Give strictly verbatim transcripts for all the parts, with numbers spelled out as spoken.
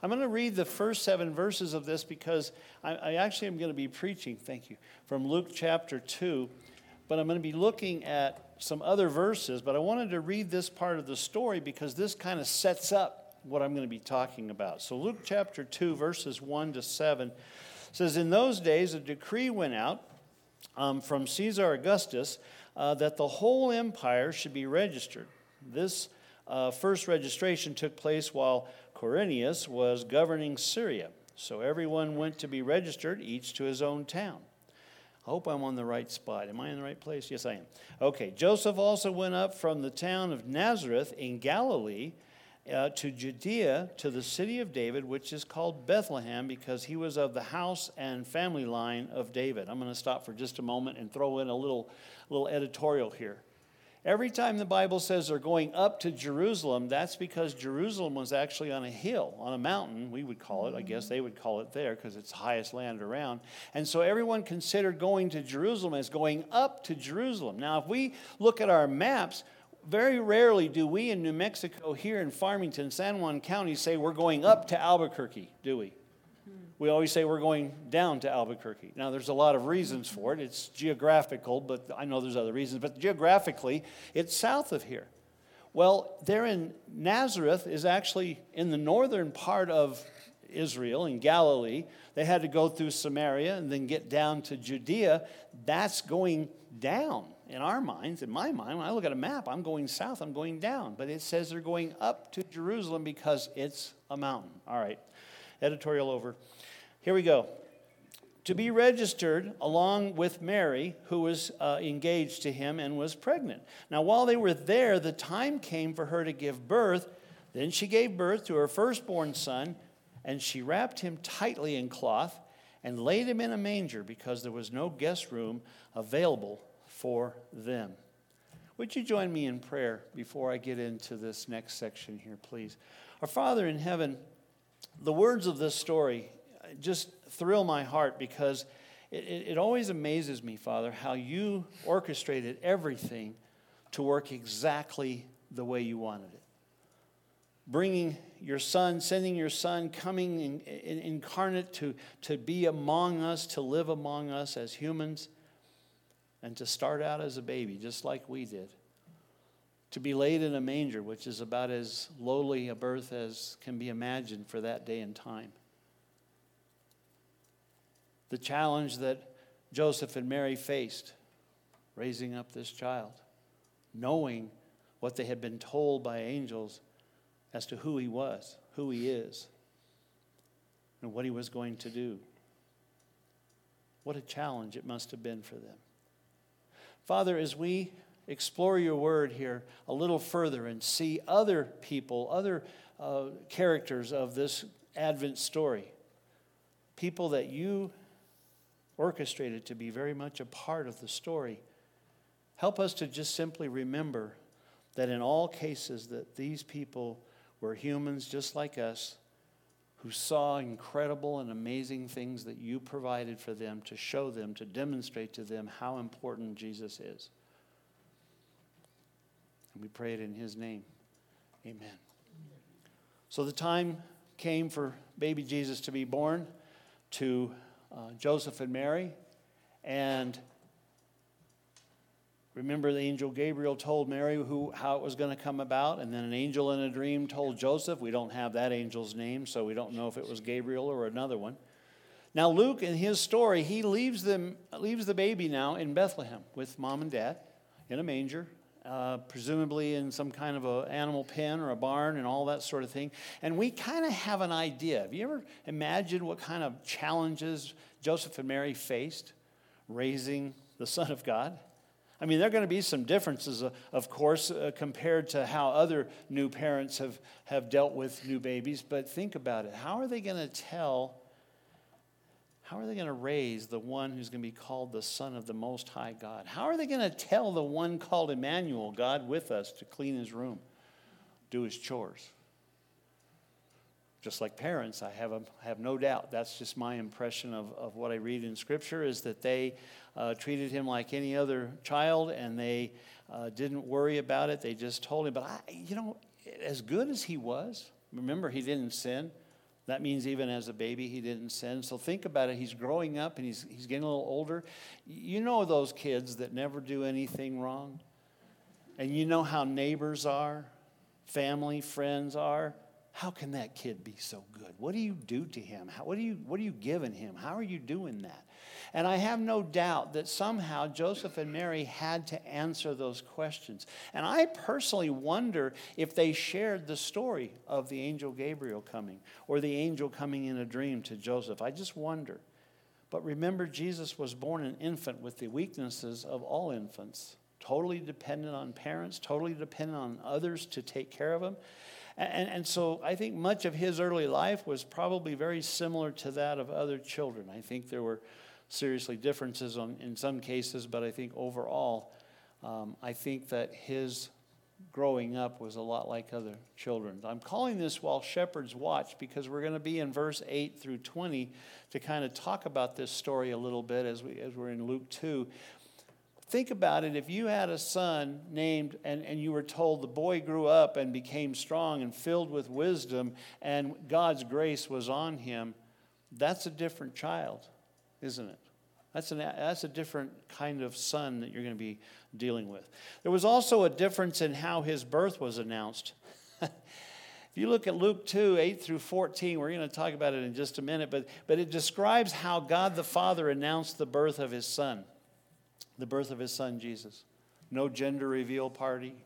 I'm going to read the first seven verses of this because I, I actually am going to be preaching, thank you, from Luke chapter two. But I'm going to be looking at some other verses. But I wanted to read this part of the story because this kind of sets up what I'm going to be talking about. So Luke chapter two, verses one to seven says, "In those days a decree went out um, from Caesar Augustus uh, that the whole empire should be registered. This uh, first registration took place while Quirinius was governing Syria. So everyone went to be registered, each to his own town." I hope I'm on the right spot. Am I in the right place? Yes, I am. Okay, Joseph also went up from the town of Nazareth in Galilee uh, to Judea, to the city of David, which is called Bethlehem, because he was of the house and family line of David. I'm going to stop for just a moment and throw in a little, little editorial here. Every time the Bible says they're going up to Jerusalem, that's because Jerusalem was actually on a hill, on a mountain, we would call it. I guess they would call it there because it's the highest land around. And so everyone considered going to Jerusalem as going up to Jerusalem. Now, if we look at our maps, very rarely do we in New Mexico, here in Farmington, San Juan County, say we're going up to Albuquerque, do we? We always say we're going down to Albuquerque. Now, there's a lot of reasons for it. It's geographical, but I know there's other reasons. But geographically, it's south of here. Well, there in Nazareth is actually in the northern part of Israel, in Galilee. They had to go through Samaria and then get down to Judea. That's going down in our minds. In my mind, when I look at a map, I'm going south, I'm going down. But it says they're going up to Jerusalem because it's a mountain. All right, editorial over. Here we go. To be registered along with Mary, who was uh, engaged to him and was pregnant. Now, while they were there, the time came for her to give birth. Then she gave birth to her firstborn son, and she wrapped him tightly in cloth and laid him in a manger because there was no guest room available for them. Would you join me in prayer before I get into this next section here, please? Our Father in heaven, the words of this story just thrill my heart because it, it, it always amazes me, Father, how you orchestrated everything to work exactly the way you wanted it. Bringing your son, sending your son, coming in, in, incarnate to, to be among us, to live among us as humans, and to start out as a baby, just like we did. To be laid in a manger, which is about as lowly a birth as can be imagined for that day and time. The challenge that Joseph and Mary faced, raising up this child, knowing what they had been told by angels as to who he was, who he is, and what he was going to do. What a challenge it must have been for them. Father, as we explore your word here a little further and see other people, other uh, characters of this Advent story, people that you orchestrated to be very much a part of the story, help us to just simply remember that in all cases that these people were humans just like us who saw incredible and amazing things that you provided for them to show them, to demonstrate to them how important Jesus is. And we pray it in his name. Amen. So the time came for baby Jesus to be born to uh, Joseph and Mary. And remember, the angel Gabriel told Mary who how it was going to come about, and then an angel in a dream told Joseph. We don't have that angel's name, so we don't know if it was Gabriel or another one. Now, Luke, in his story, he leaves them leaves the baby now in Bethlehem with mom and dad in a manger, uh, presumably in some kind of an animal pen or a barn and all that sort of thing. And we kind of have an idea. Have you ever imagined what kind of challenges Joseph and Mary faced raising the Son of God? I mean, there are going to be some differences, uh, of course, uh, compared to how other new parents have, have dealt with new babies. But think about it. How are they going to tell, how are they going to raise the one who's going to be called the Son of the Most High God? How are they going to tell the one called Emmanuel, God with us, to clean his room, do his chores? Just like parents, I have, a, have no doubt. That's just my impression of, of what I read in Scripture, is that they uh, treated him like any other child, and they uh, didn't worry about it. They just told him. But, I, you know, as good as he was, remember, he didn't sin. That means even as a baby, he didn't sin. So think about it. He's growing up and he's, he's getting a little older. You know those kids that never do anything wrong? And you know how neighbors are, family, friends are. How can that kid be so good? What do you do to him? How, what, are you, what are you giving him? How are you doing that? And I have no doubt that somehow Joseph and Mary had to answer those questions. And I personally wonder if they shared the story of the angel Gabriel coming or the angel coming in a dream to Joseph. I just wonder. But remember, Jesus was born an infant with the weaknesses of all infants, totally dependent on parents, totally dependent on others to take care of him. And, and so I think much of his early life was probably very similar to that of other children. I think there were seriously differences on, in some cases, but I think overall, um, I think that his growing up was a lot like other children. I'm calling this While Shepherds Watch because we're going to be in verse eight through twenty to kind of talk about this story a little bit as, we, as we're in Luke two. Think about it. If you had a son named, and, and you were told the boy grew up and became strong and filled with wisdom and God's grace was on him, that's a different child, isn't it? That's, an, that's a different kind of son that you're going to be dealing with. There was also a difference in how his birth was announced. If you look at Luke two, eight through fourteen, we're going to talk about it in just a minute, but, but it describes how God the Father announced the birth of his son, the birth of his son Jesus. No gender reveal party.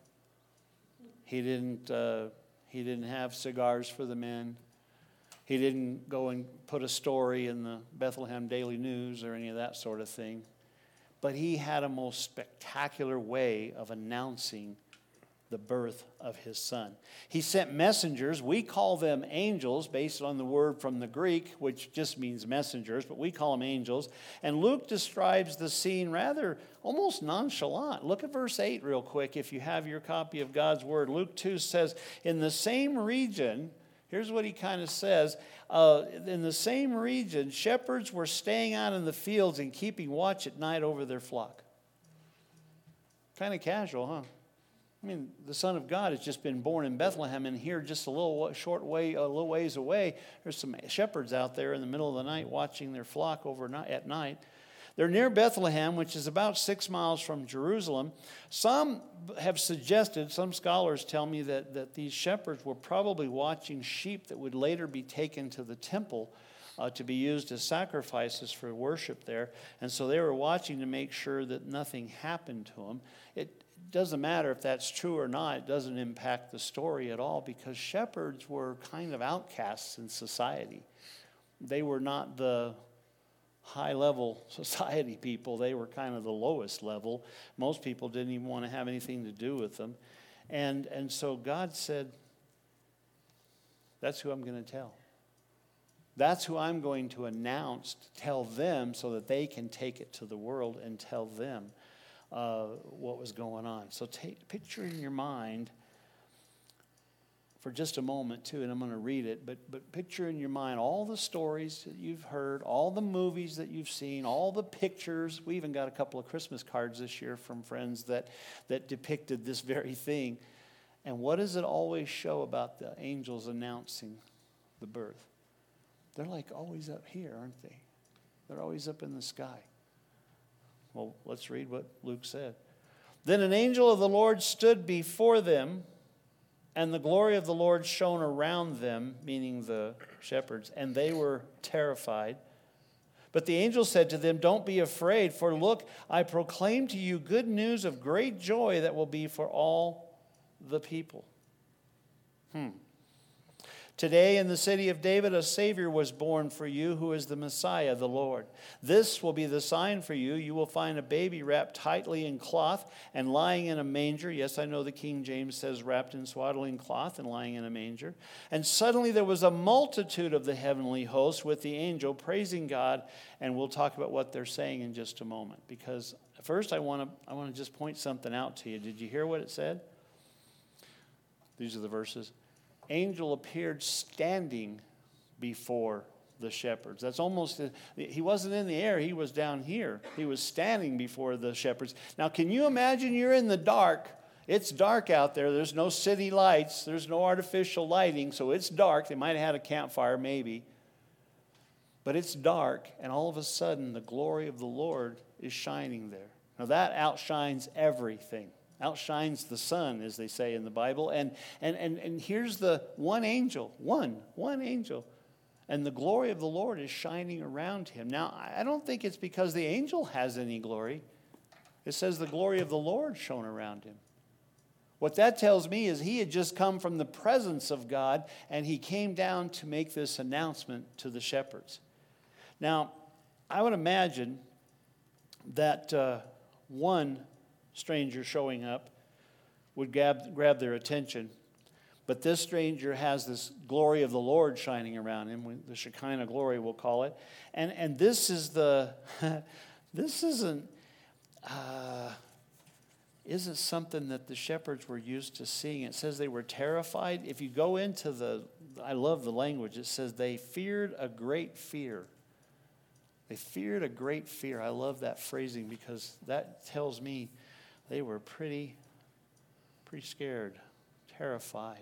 He didn't, uh, he didn't have cigars for the men. He didn't go and put a story in the Bethlehem Daily News or any of that sort of thing. But he had a most spectacular way of announcing the birth of his son. He sent messengers. We call them angels based on the word from the Greek, which just means messengers, but we call them angels. And Luke describes the scene rather almost nonchalant. Look at verse eight real quick if you have your copy of God's word. Luke two says, in the same region, here's what he kind of says. Uh, in the same region, shepherds were staying out in the fields and keeping watch at night over their flock. Kind of casual, huh? I mean, the Son of God has just been born in Bethlehem, and here just a little short way, a little ways away, there's some shepherds out there in the middle of the night watching their flock over at night. They're near Bethlehem, which is about six miles from Jerusalem. Some have suggested, some scholars tell me that, that these shepherds were probably watching sheep that would later be taken to the temple uh, to be used as sacrifices for worship there. And so they were watching to make sure that nothing happened to them. It doesn't matter if that's true or not. It doesn't impact the story at all because shepherds were kind of outcasts in society. They were not the high-level society people. They were kind of the lowest level. Most people didn't even want to have anything to do with them. And, and so God said, that's who I'm going to tell. That's who I'm going to announce, to tell them so that they can take it to the world and tell them uh, what was going on. So take, picture in your mind for just a moment, too, and I'm going to read it, but, but picture in your mind all the stories that you've heard, all the movies that you've seen, all the pictures. We even got a couple of Christmas cards this year from friends that, that depicted this very thing. And what does it always show about the angels announcing the birth? They're like always up here, aren't they? They're always up in the sky. Well, let's read what Luke said. Then an angel of the Lord stood before them, and the glory of the Lord shone around them, meaning the shepherds, and they were terrified. But the angel said to them, don't be afraid, for look, I proclaim to you good news of great joy that will be for all the people. Hmm. Today in the city of David a Savior was born for you, who is the Messiah, the Lord. This will be the sign for you. You will find a baby wrapped tightly in cloth and lying in a manger. Yes, I know the King James says wrapped in swaddling cloth and lying in a manger. And suddenly there was a multitude of the heavenly hosts with the angel praising God. And we'll talk about what they're saying in just a moment. Because first I want to I want to just point something out to you. Did you hear what it said? These are the verses. Angel appeared standing before the shepherds. That's almost, he wasn't in the air, he was down here. He was standing before the shepherds. Now, can you imagine you're in the dark It's dark out there. There's no city lights. There's no artificial lighting, so it's dark. They might have had a campfire, maybe. But it's dark, and all of a sudden, the glory of the Lord is shining there. Now, that outshines everything. Outshines the sun, as they say in the Bible. And, and, and, and here's the one angel, one, one angel. And the glory of the Lord is shining around him. Now, I don't think it's because the angel has any glory. It says the glory of the Lord shone around him. What that tells me is he had just come from the presence of God, and he came down to make this announcement to the shepherds. Now, I would imagine that uh, one stranger showing up would grab, grab their attention. But this stranger has this glory of the Lord shining around him, the Shekinah glory, we'll call it. And, and this is the, this isn't, uh, isn't something that the shepherds were used to seeing. It says they were terrified. If you go into the, I love the language, it says they feared a great fear. They feared a great fear. I love that phrasing because that tells me they were pretty, pretty scared, terrified.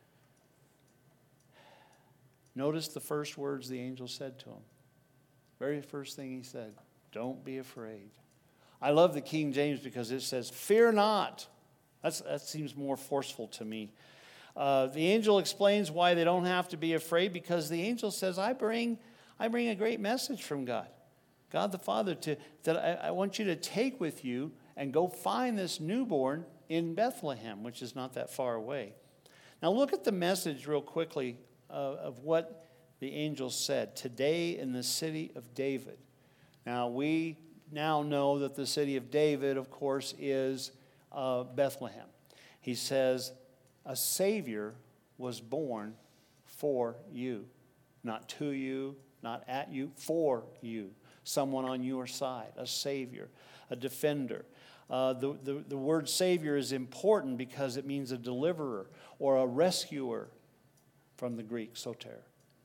Notice the first words the angel said to him. Very first thing he said, don't be afraid. I love the King James because it says, fear not. That's, that seems more forceful to me. Uh, the angel explains why they don't have to be afraid because the angel says, I bring, I bring a great message from God. God the Father, to, that I, I want you to take with you and go find this newborn in Bethlehem, which is not that far away. Now look at the message real quickly uh, of what the angel said. Today in the city of David. Now we now know that the city of David, of course, is uh, Bethlehem. He says, a Savior was born for you. Not to you, not at you, for you. Someone on your side, a Savior, a defender. Uh, the, the, the word Savior is important because it means a deliverer or a rescuer from the Greek, soter.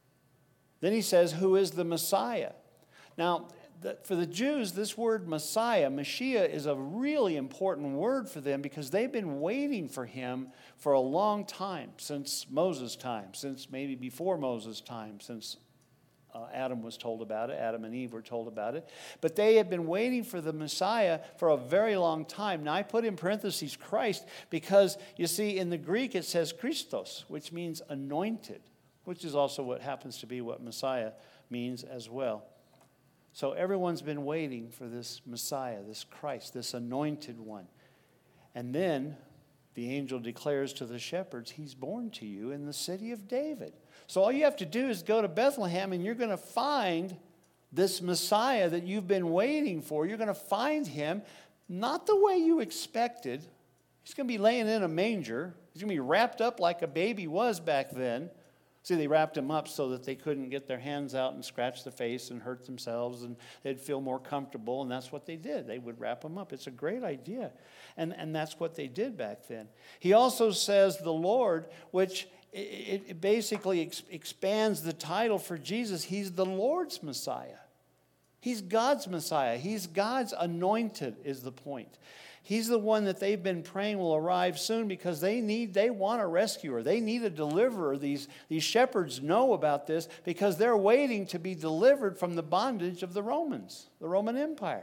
Then he says, who is the Messiah? Now, the, for the Jews, this word Messiah, Mashiach, is a really important word for them because they've been waiting for him for a long time, since Moses' time, since maybe before Moses' time, since Uh, Adam was told about it. Adam and Eve were told about it. But they had been waiting for the Messiah for a very long time. Now, I put in parentheses Christ because, you see, in the Greek it says Christos, which means anointed, which is also what happens to be what Messiah means as well. So everyone's been waiting for this Messiah, this Christ, this anointed one. And then the angel declares to the shepherds, he's born to you in the city of David. So all you have to do is go to Bethlehem and you're going to find this Messiah that you've been waiting for. You're going to find him not the way you expected. He's going to be laying in a manger. He's going to be wrapped up like a baby was back then. See, they wrapped him up so that they couldn't get their hands out and scratch their face and hurt themselves, and they'd feel more comfortable, and that's what they did. They would wrap him up. It's a great idea, and, and that's what they did back then. He also says the Lord, which it, it basically ex- expands the title for Jesus. He's the Lord's Messiah. He's God's Messiah. He's God's anointed is the point. He's the one that they've been praying will arrive soon because they need, they want a rescuer. They need a deliverer. These, these shepherds know about this because they're waiting to be delivered from the bondage of the Romans, the Roman Empire.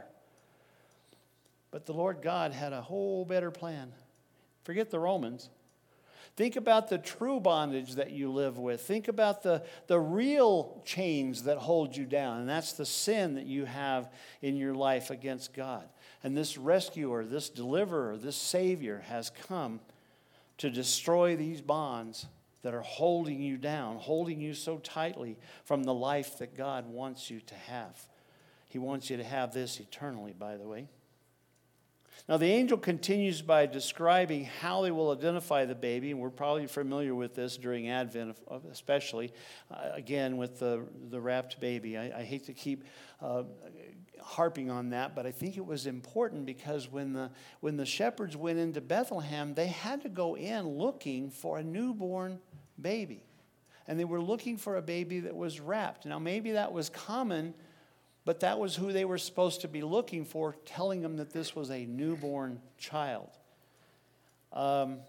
But the Lord God had a whole better plan. Forget the Romans. Think about the true bondage that you live with. Think about the, the real chains that hold you down. And that's the sin that you have in your life against God. And this rescuer, this deliverer, this Savior has come to destroy these bonds that are holding you down, holding you so tightly from the life that God wants you to have. He wants you to have this eternally, by the way. Now, the angel continues by describing how they will identify the baby, and we're probably familiar with this during Advent, especially, uh, again, with the, the wrapped baby. I, I hate to keep uh, harping on that, but I think it was important because when the, when the shepherds went into Bethlehem, they had to go in looking for a newborn baby. And they were looking for a baby that was wrapped. Now, maybe that was common, but that was who they were supposed to be looking for, telling them that this was a newborn child. Um,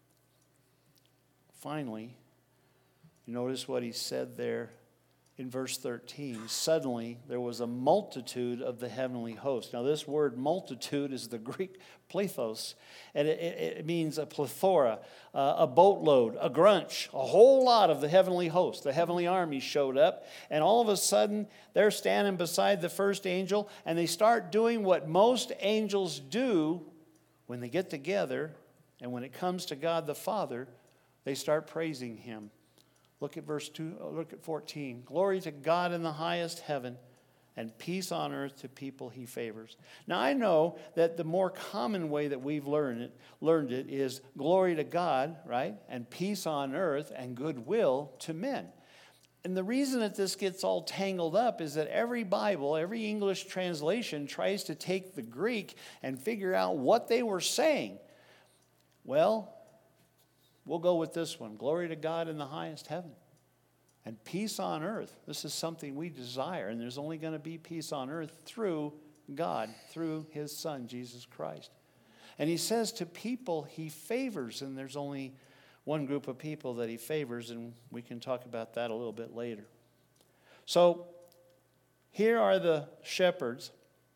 finally, you notice what he said there in verse thirteen. Suddenly, there was a multitude of the heavenly host. Now, this word multitude is the Greek plethos, and it, it, it means a plethora, uh, a boatload, a grunch, a whole lot of the heavenly host. The heavenly army showed up, and all of a sudden, they're standing beside the first angel, and they start doing what most angels do when they get together, and when it comes to God the Father, they start praising him. Look at verse two, look at fourteen. Glory to God in the highest heaven, and peace on earth to people he favors. Now I know that the more common way that we've learned it, learned it is glory to God, right? And peace on earth and goodwill to men. And the reason that this gets all tangled up is that every Bible, every English translation tries to take the Greek and figure out what they were saying. Well, we'll go with this one. Glory to God in the highest heaven and peace on earth. This is something we desire, and there's only going to be peace on earth through God, through his Son, Jesus Christ. And he says to people he favors, and there's only one group of people that he favors, and we can talk about that a little bit later. So here are the shepherds.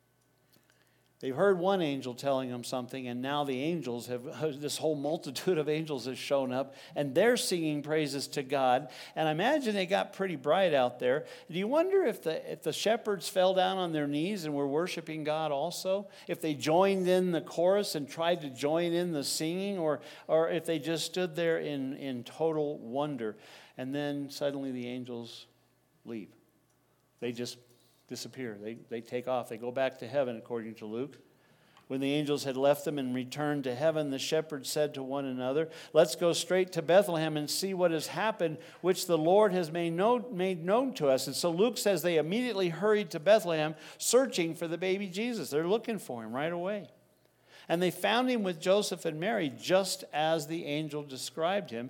They've heard one angel telling them something, and now the angels have, this whole multitude of angels has shown up, and they're singing praises to God. And I imagine they got pretty bright out there. Do you wonder if the, if the shepherds fell down on their knees and were worshiping God also? If they joined in the chorus and tried to join in the singing, or, or if they just stood there in, in total wonder, and then suddenly the angels leave. They just disappear. They, they take off. They go back to heaven, according to Luke. When the angels had left them and returned to heaven, the shepherds said to one another, "Let's go straight to Bethlehem and see what has happened, which the Lord has made known, made known to us." And so Luke says they immediately hurried to Bethlehem, searching for the baby Jesus. They're looking for him right away. And they found him with Joseph and Mary, just as the angel described him.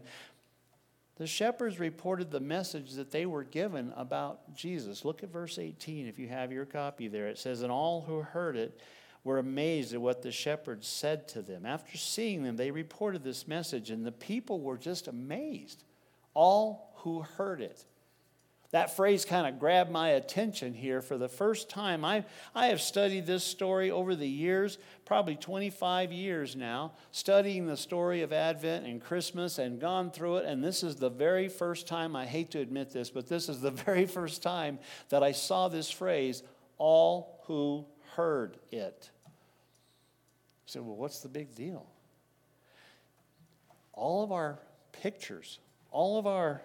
The shepherds reported the message that they were given about Jesus. Look at verse eighteen if you have your copy there. It says, "And all who heard it were amazed at what the shepherds said to them." After seeing them, they reported this message, and the people were just amazed. All who heard it. That phrase kind of grabbed my attention here for the first time. I, I have studied this story over the years, probably twenty-five years now, studying the story of Advent and Christmas and gone through it. And this is the very first time, I hate to admit this, but this is the very first time that I saw this phrase, all who heard it. I said, well, what's the big deal? All of our pictures, all of our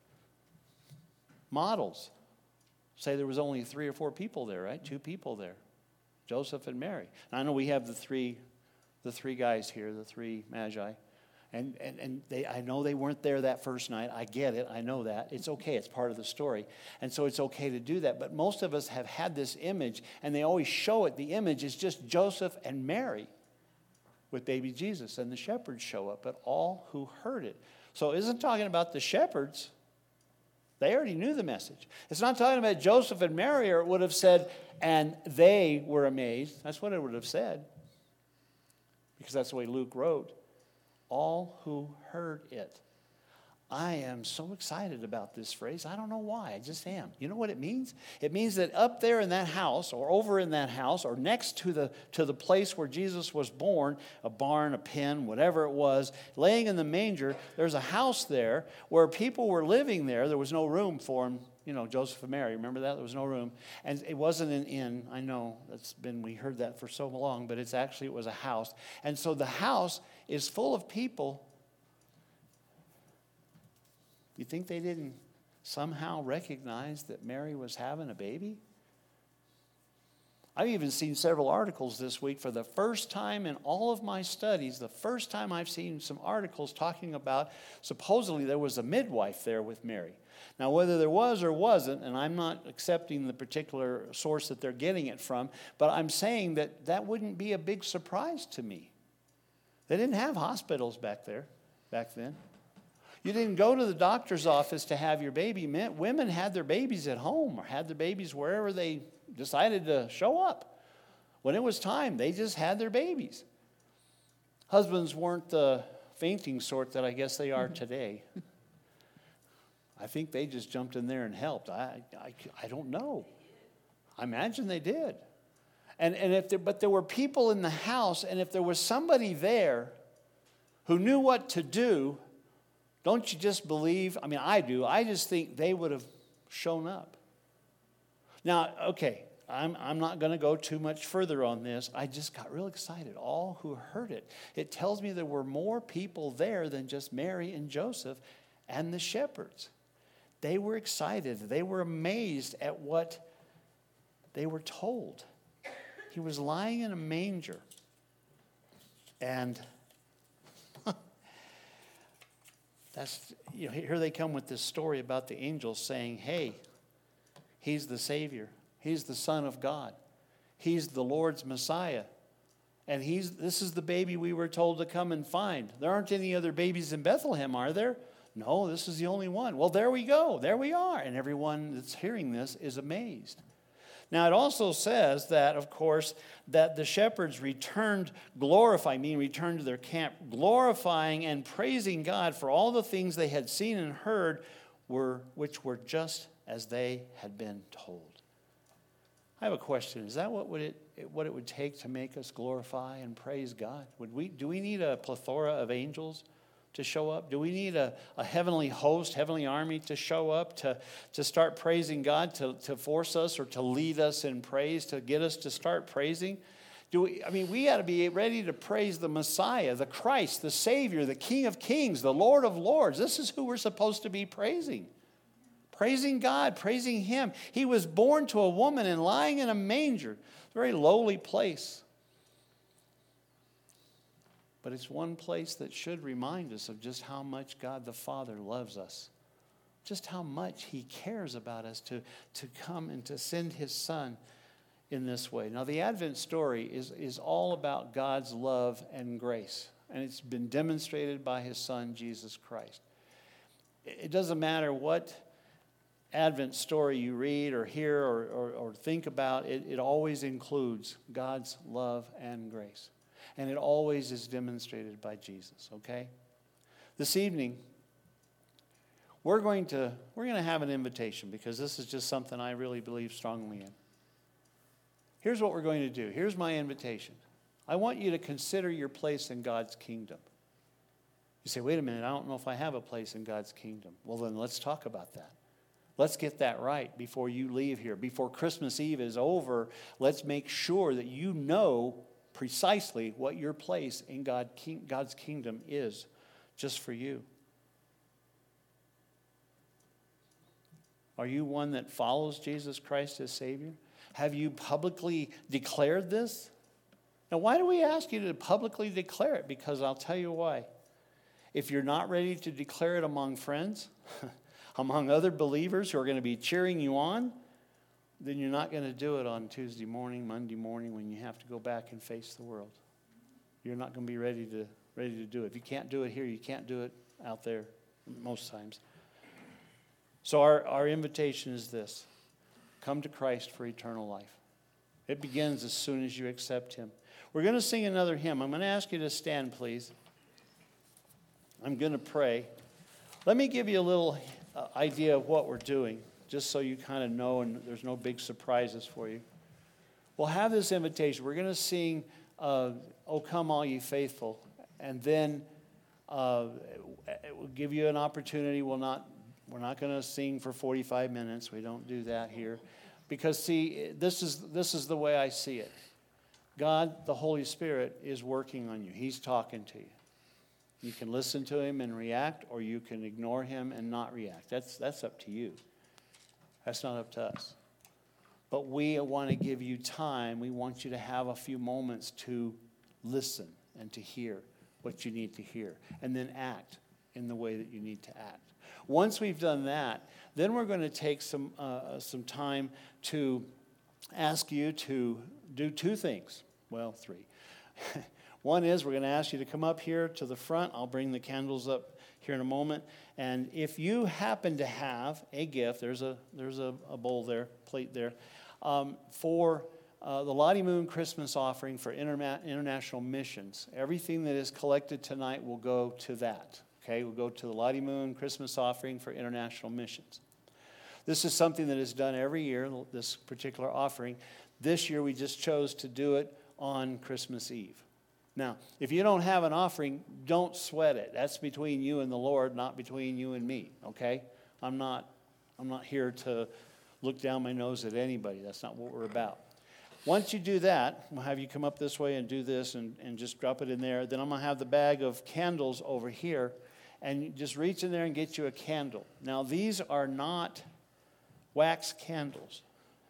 models say there was only three or four people there, right? Two people there, Joseph and Mary. And I know we have the three, the three guys here, the three magi, and and and they. I know they weren't there that first night. I get it. I know that. It's okay. It's part of the story, and so it's okay to do that. But most of us have had this image, and they always show it. The image is just Joseph and Mary with baby Jesus, and the shepherds show up. But all who heard it. So it isn't talking about the shepherds. They already knew the message. It's not talking about Joseph and Mary, or it would have said, and they were amazed. That's what it would have said, because that's the way Luke wrote. All who heard it. I am so excited about this phrase. I don't know why. I just am. You know what it means? It means that up there in that house, or over in that house, or next to the to the place where Jesus was born, a barn, a pen, whatever it was, laying in the manger, there's a house there where people were living there. There was no room for them. You know, Joseph and Mary, remember that? There was no room. And it wasn't an inn. I know that's been, we heard that for so long, but it's actually, it was a house. And so the house is full of people. You think they didn't somehow recognize that Mary was having a baby? I've even seen several articles this week for the first time in all of my studies, the first time I've seen some articles talking about supposedly there was a midwife there with Mary. Now, whether there was or wasn't, and I'm not accepting the particular source that they're getting it from, but I'm saying that that wouldn't be a big surprise to me. They didn't have hospitals back there, back then. You didn't go to the doctor's office to have your baby. Men, women had their babies at home or had their babies wherever they decided to show up. When it was time, they just had their babies. husbands weren't the fainting sort that I guess they are today. I think they just jumped in there and helped. I, I, I don't know. I imagine they did. And, and if there, but there were people in the house, and if there was somebody there who knew what to do, don't you just believe? I mean, I do. I just think they would have shown up. Now, okay, I'm, I'm not going to go too much further on this. I just got real excited. All who heard it. It tells me there were more people there than just Mary and Joseph and the shepherds. They were excited. They were amazed at what they were told. He was lying in a manger. And that's, you know, here they come with this story about the angels saying, hey, he's the Savior. He's the Son of God. He's the Lord's Messiah. And he's this is the baby we were told to come and find. There aren't any other babies in Bethlehem, are there? No, this is the only one. Well, there we go. There we are. And everyone that's hearing this is amazed. Now, it also says that, of course, that the shepherds returned glorifying, meaning returned to their camp, glorifying and praising God for all the things they had seen and heard, were which were just as they had been told. I have a question. Is that what would it what it would take to make us glorify and praise God? Would we do we need a plethora of angels to show up? Do we need a, a heavenly host, heavenly army to show up to, to start praising God, to, to force us or to lead us in praise, to get us to start praising? Do we, I mean, we got to be ready to praise the Messiah, the Christ, the Savior, the King of Kings, the Lord of Lords. This is who we're supposed to be praising. Praising God, praising Him. He was born to a woman and lying in a manger, a very lowly place. But it's one place that should remind us of just how much God the Father loves us. Just how much He cares about us to, to come and to send His Son in this way. Now, the Advent story is, is all about God's love and grace. And it's been demonstrated by His Son, Jesus Christ. It doesn't matter what Advent story you read or hear or, or, or think about, it, it always includes God's love and grace. And it always is demonstrated by Jesus, okay? This evening, we're going to we're going to have an invitation because this is just something I really believe strongly in. Here's what we're going to do. Here's my invitation. I want you to consider your place in God's kingdom. You say, wait a minute, I don't know if I have a place in God's kingdom. Well, then let's talk about that. Let's get that right before you leave here. Before Christmas Eve is over, let's make sure that you know precisely what your place in God, God's kingdom is just for you. Are you one that follows Jesus Christ as Savior? Have you publicly declared this? Now, why do we ask you to publicly declare it? Because I'll tell you why. If you're not ready to declare it among friends, among other believers who are going to be cheering you on, then you're not going to do it on Tuesday morning, Monday morning when you have to go back and face the world. You're not going to be ready to ready to do it. If you can't do it here, you can't do it out there most times. So our, our invitation is this. Come to Christ for eternal life. It begins as soon as you accept Him. We're going to sing another hymn. I'm going to ask you to stand, please. I'm going to pray. Let me give you a little uh, idea of what we're doing, just so you kind of know and there's no big surprises for you. We'll have this invitation. We're going to sing, uh, O Come All Ye Faithful, and then uh, we'll give you an opportunity. We'll not, we're not going to sing for forty-five minutes. We don't do that here. Because, see, this is, this is the way I see it. God, the Holy Spirit, is working on you. He's talking to you. You can listen to Him and react, or you can ignore Him and not react. That's, that's up to you. That's not up to us. But we want to give you time. We want you to have a few moments to listen and to hear what you need to hear, and then act in the way that you need to act. Once we've done that, then we're going to take some uh, some time to ask you to do two things. Well, three. One is we're going to ask you to come up here to the front. I'll bring the candles up here in a moment. And if you happen to have a gift, there's a there's a, a bowl there, plate there, um, for uh, the Lottie Moon Christmas offering for interma- international missions. Everything that is collected tonight will go to that. Okay, we'll go to the Lottie Moon Christmas offering for international missions. This is something that is done every year, this particular offering. This year we just chose to do it on Christmas Eve. Now, if you don't have an offering, don't sweat it. That's between you and the Lord, not between you and me, okay? I'm not, I'm not here to look down my nose at anybody. That's not what we're about. Once you do that, we'll have you come up this way and do this and, and just drop it in there. Then I'm going to have the bag of candles over here. And you just reach in there and get you a candle. Now, these are not wax candles.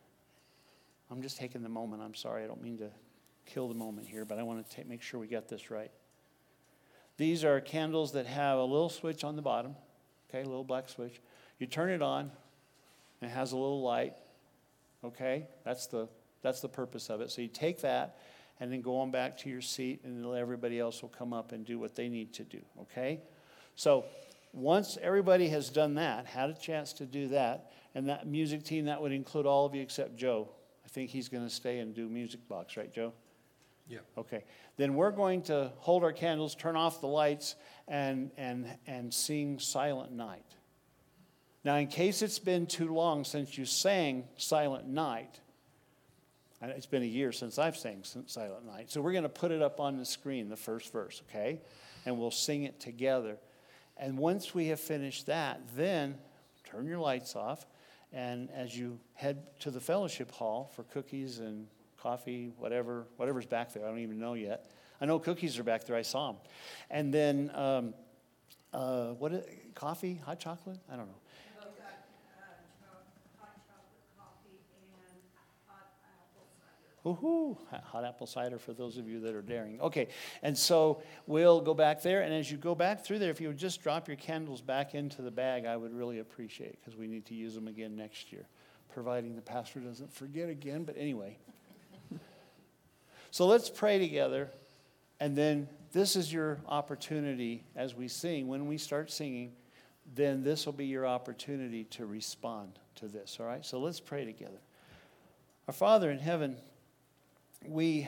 I'm just taking the moment. I'm sorry. I don't mean to kill the moment here, but I want to take, make sure we got this right. These are candles that have a little switch on the bottom, okay, a little black switch. You turn it on, and it has a little light, okay? That's the, that's the purpose of it. So you take that, and then go on back to your seat, and everybody else will come up and do what they need to do, okay? So once everybody has done that, had a chance to do that, and that music team, that would include all of you except Joe. I think he's going to stay and do music box, right, Joe? Yeah. Okay. Then we're going to hold our candles, turn off the lights, and, and, and sing Silent Night. Now, in case it's been too long since you sang Silent Night, it's been a year since I've sang Silent Night, so we're going to put it up on the screen, the first verse, okay? And we'll sing it together. And once we have finished that, then turn your lights off. And as you head to the fellowship hall for cookies and coffee, whatever, whatever's back there, I don't even know yet. I know cookies are back there. I saw them. And then, um, uh, what is, coffee, hot chocolate? I don't know. We've got uh, hot chocolate, coffee, and hot apple cider. Woohoo! Hot apple cider for those of you that are daring. Okay, and so we'll go back there, and as you go back through there, if you would just drop your candles back into the bag, I would really appreciate it, because we need to use them again next year, providing the pastor doesn't forget again, but anyway. So let's pray together, and then this is your opportunity as we sing. When we start singing, then this will be your opportunity to respond to this, all right? So let's pray together. Our Father in heaven, we,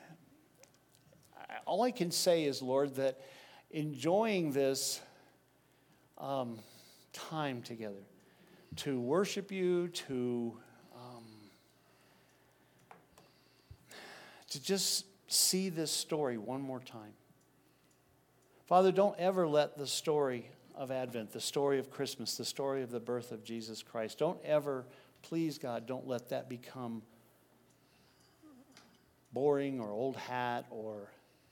all I can say is, Lord, that enjoying this um, time together, to worship you, to um, to just see this story one more time. Father, don't ever let the story of Advent, the story of Christmas, the story of the birth of Jesus Christ, don't ever, please God, don't let that become boring or old hat or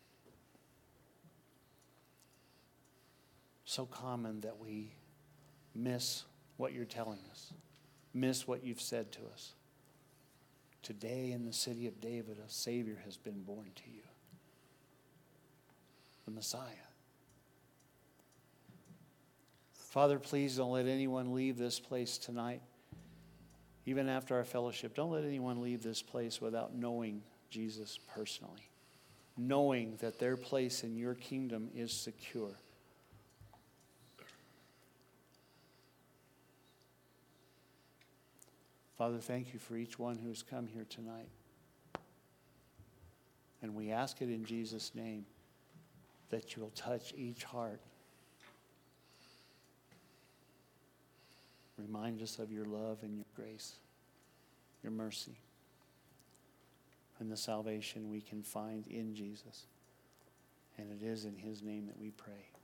so common that we miss what you're telling us, miss what you've said to us. Today in the city of David, a Savior has been born to you, the Messiah. Father, please don't let anyone leave this place tonight, even after our fellowship. Don't let anyone leave this place without knowing Jesus personally, knowing that their place in your kingdom is secure. Father, thank you for each one who's come here tonight. And we ask it in Jesus' name, that you'll touch each heart. Remind us of your love and your grace, your mercy, and the salvation we can find in Jesus. And it is in his name that we pray.